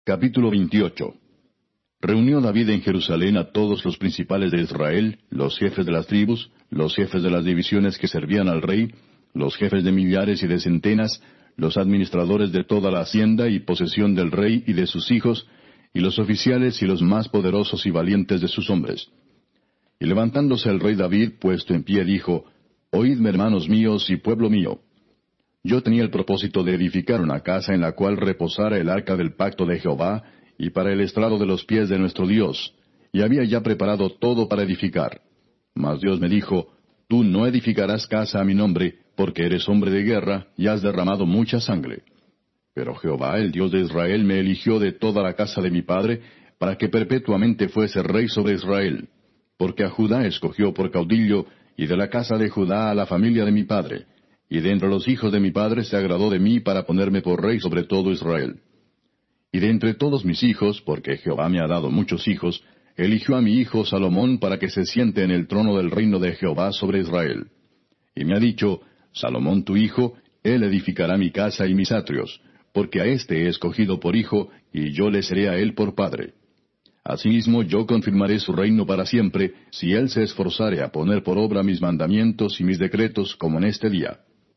Capítulo 28. Reunió David en Jerusalén a todos los principales de Israel, los jefes de las tribus, los jefes de las divisiones que servían al rey, los jefes de millares y de centenas, los administradores de toda la hacienda y posesión del rey y de sus hijos, y los oficiales y los más poderosos y valientes de sus hombres. Y levantándose el rey David, puesto en pie, dijo: Oídme, hermanos míos y pueblo mío. Yo tenía el propósito de edificar una casa en la cual reposara el arca del pacto de Jehová, y para el estrado de los pies de nuestro Dios, y había ya preparado todo para edificar. Mas Dios me dijo: Tú no edificarás casa a mi nombre, porque eres hombre de guerra, y has derramado mucha sangre. Pero Jehová, el Dios de Israel, me eligió de toda la casa de mi padre, para que perpetuamente fuese rey sobre Israel. Porque a Judá escogió por caudillo, y de la casa de Judá a la familia de mi padre. Y de entre los hijos de mi padre se agradó de mí para ponerme por rey sobre todo Israel. Y de entre todos mis hijos, porque Jehová me ha dado muchos hijos, eligió a mi hijo Salomón para que se siente en el trono del reino de Jehová sobre Israel. Y me ha dicho: Salomón tu hijo, él edificará mi casa y mis atrios, porque a éste he escogido por hijo, y yo le seré a él por padre. Asimismo yo confirmaré su reino para siempre, si él se esforzare a poner por obra mis mandamientos y mis decretos, como en este día.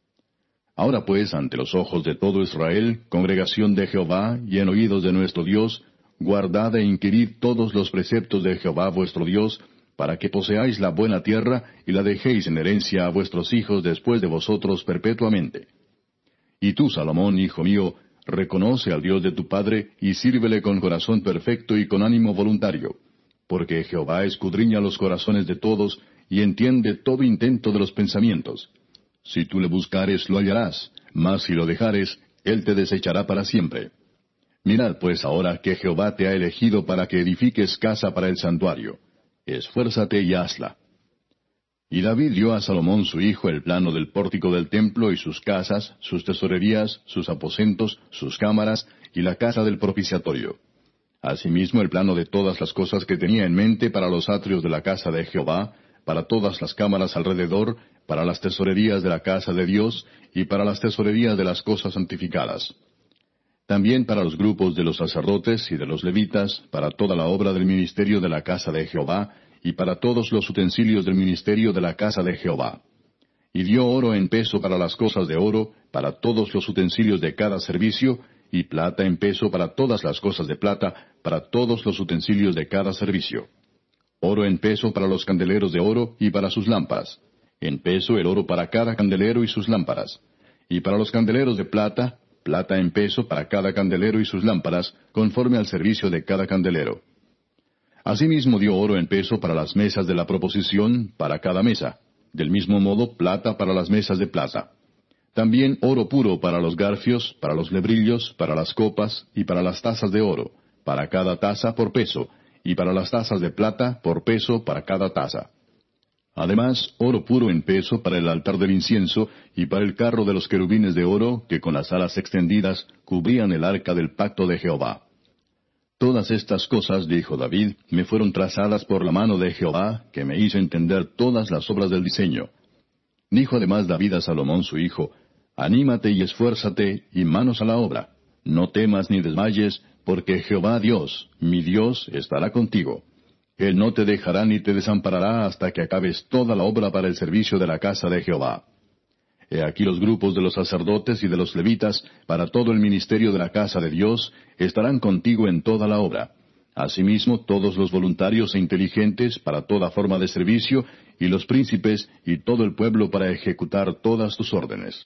Ahora pues, ante los ojos de todo Israel, congregación de Jehová, y en oídos de nuestro Dios, guardad e inquirid todos los preceptos de Jehová vuestro Dios, para que poseáis la buena tierra, y la dejéis en herencia a vuestros hijos después de vosotros perpetuamente. Y tú, Salomón, hijo mío, reconoce al Dios de tu padre, y sírvele con corazón perfecto y con ánimo voluntario, porque Jehová escudriña los corazones de todos, y entiende todo intento de los pensamientos. Si tú le buscares, lo hallarás, mas si lo dejares, él te desechará para siempre. Mirad pues ahora que Jehová te ha elegido para que edifiques casa para el santuario. Esfuérzate y hazla. Y David dio a Salomón su hijo el plano del pórtico del templo y sus casas, sus tesorerías, sus aposentos, sus cámaras y la casa del propiciatorio. Asimismo el plano de todas las cosas que tenía en mente para los atrios de la casa de Jehová, para todas las cámaras alrededor, para las tesorerías de la casa de Dios, y para las tesorerías de las cosas santificadas. También para los grupos de los sacerdotes y de los levitas, para toda la obra del ministerio de la casa de Jehová, y para todos los utensilios del ministerio de la casa de Jehová. Y dio oro en peso para las cosas de oro, para todos los utensilios de cada servicio, y plata en peso para todas las cosas de plata, para todos los utensilios de cada servicio. Oro en peso para los candeleros de oro y para sus lámparas. En peso el oro para cada candelero y sus lámparas. Y para los candeleros de plata, plata en peso para cada candelero y sus lámparas, conforme al servicio de cada candelero. Asimismo dio oro en peso para las mesas de la proposición, para cada mesa. Del mismo modo plata para las mesas de plata. También oro puro para los garfios, para los lebrillos, para las copas y para las tazas de oro, para cada taza por peso, y para las tazas de plata por peso para cada taza. Además, oro puro en peso para el altar del incienso y para el carro de los querubines de oro que con las alas extendidas cubrían el arca del pacto de Jehová. Todas estas cosas, dijo David, me fueron trazadas por la mano de Jehová, que me hizo entender todas las obras del diseño. Dijo además David a Salomón su hijo: Anímate y esfuérzate, y manos a la obra. No temas ni desmayes, porque Jehová Dios, mi Dios, estará contigo. Él no te dejará ni te desamparará hasta que acabes toda la obra para el servicio de la casa de Jehová. He aquí los grupos de los sacerdotes y de los levitas, para todo el ministerio de la casa de Dios, estarán contigo en toda la obra. Asimismo todos los voluntarios e inteligentes para toda forma de servicio, y los príncipes y todo el pueblo para ejecutar todas tus órdenes.